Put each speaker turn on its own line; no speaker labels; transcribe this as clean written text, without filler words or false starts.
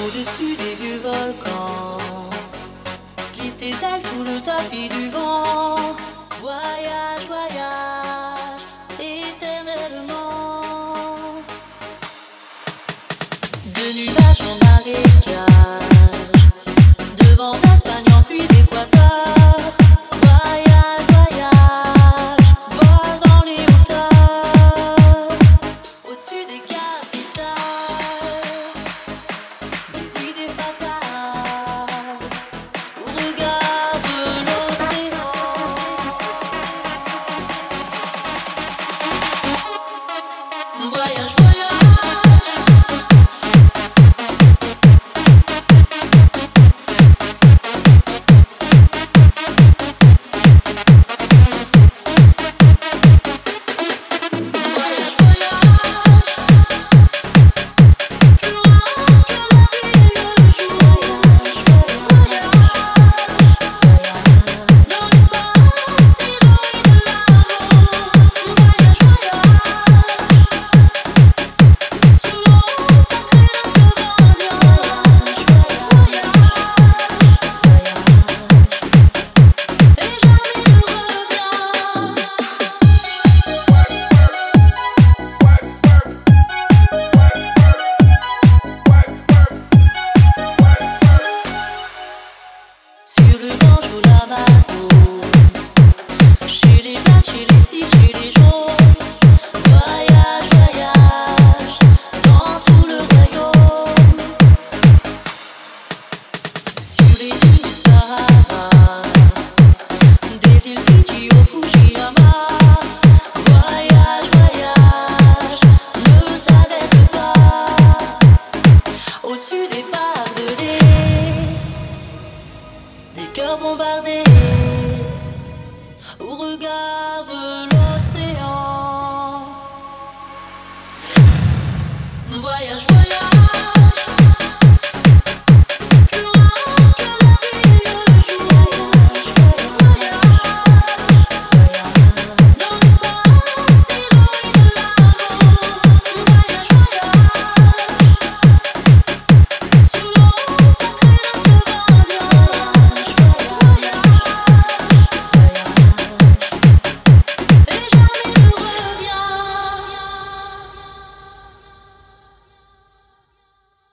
Au-dessus des vieux volcans, glisse tes ailes sous le tapis du vent. Voyage, voyage, éternellement. De nuages en marécage, de vent d'Espagne en pluie d'Équateur. Voyage, voyage, vole dans les hauteurs. Au-dessus des capitales, des idées fatales, au regard de l'océan. Voyage, voyage. Sur le Gange ou l'Amazone, chez les blancs, chez les cygnes, chez les jaunes. Voyage, voyage, dans tout le royaume. Sur les dunes du Sahara, des îles Fidji au Fujiyama. Voyage, voyage, ne t'arrête pas. Au-dessus des barbelés, des cœurs bombardés, au regard de l'océan. Voyage, voyage.